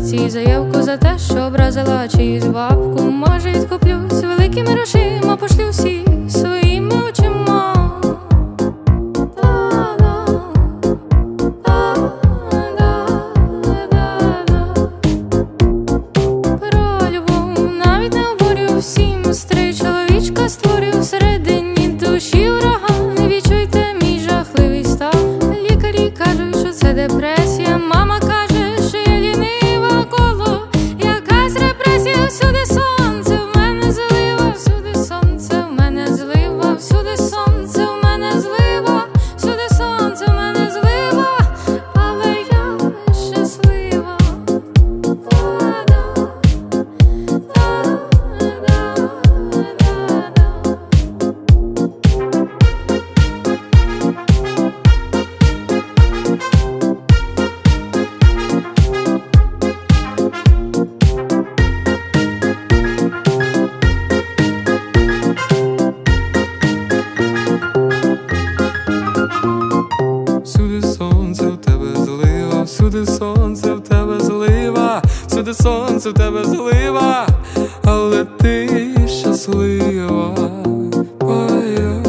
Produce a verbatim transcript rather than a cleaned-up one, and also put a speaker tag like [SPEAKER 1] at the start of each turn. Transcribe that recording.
[SPEAKER 1] вулиці заявку за те, що образила чиюсь бабку. Може, відкуплюсь великими грошима, пошлю всі своїми очима. Про любов навіть не говорю всім, старий чоловічка створю всередині душі ураган. Відчуйте мій жахливий стан. Лікарі кажуть, що це депресія. Мама каже, що я лінива, коло якась репресія. Всюди сонце, в мене злива, всюди сонце, в мене злива, всюди сонце, в мене злива, всюди сонце, в мене злива, але я щаслива.
[SPEAKER 2] Всюди сонце, в тебе злива, всюди сонце, в тебе злива, всюди сонце, в тебе злива, але ти щаслива. Ой-ой.